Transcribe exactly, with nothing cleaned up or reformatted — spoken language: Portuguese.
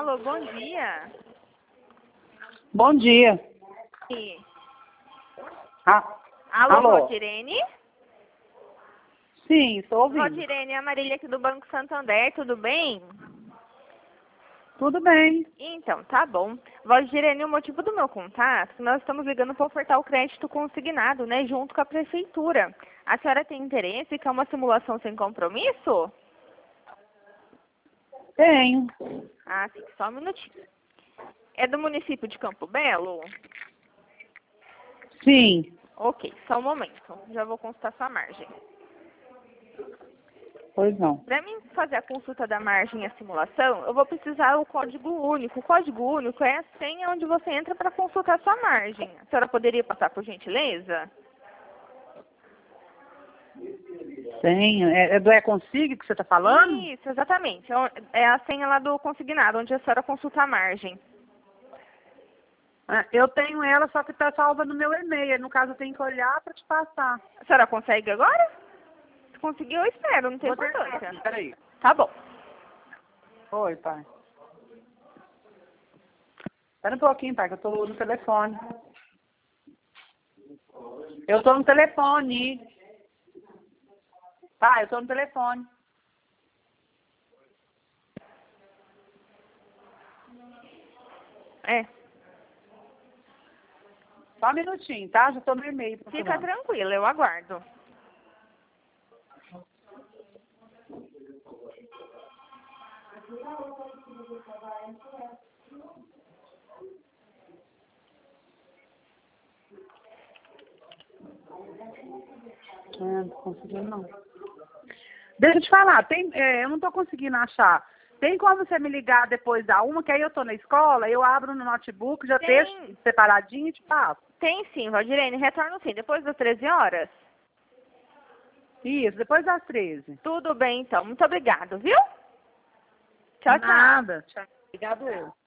Alô, bom dia. Bom dia. E... Ah, Alô, alô? Rodirene? Sim, estou ouvindo. Rodirene, é a Marília aqui do Banco Santander, tudo bem? Tudo bem. Então, tá bom. Rodirene, o motivo do meu contato, nós estamos ligando para ofertar o crédito consignado, né, junto com a prefeitura. A senhora tem interesse, que é uma simulação sem compromisso? Tenho. Ah, sim, só um minutinho. É do município de Campo Belo? Sim. Ok, só um momento. Já vou consultar sua margem. Pois não. Para mim fazer a consulta da margem e a simulação, eu vou precisar do código único. O código único é a senha onde você entra para consultar sua margem. A senhora poderia passar por gentileza? Tenho. É, é do É Consigo que você está falando? Isso, exatamente. É o- É a senha lá do consignado, onde a senhora consulta a margem. Ah, eu tenho ela, só que está salva no meu e-mail. No caso, eu tenho que olhar para te passar. A senhora consegue agora? Se conseguir, eu espero, não tem Vou tentar importância. aqui, peraí. Tá bom. Oi, pai. Espera um pouquinho, pai, que eu estou no telefone. Eu estou no telefone. Pai, eu estou no telefone. É, Só um minutinho, tá? Já estou no e-mail fica procurando. tranquila, eu aguardo. É, não tô conseguindo não. Deixa eu te falar, tem, é, eu não tô conseguindo achar. Tem como você me ligar depois da uma, que aí eu tô na escola, eu abro no notebook, já deixo Tem, separadinho e te passo. tem sim, Rodirene, retorno sim, depois das treze horas. Isso, depois das treze. Tudo bem, então. Muito obrigado, viu? Tchau, tchau. Nada. Tchau. Obrigado eu.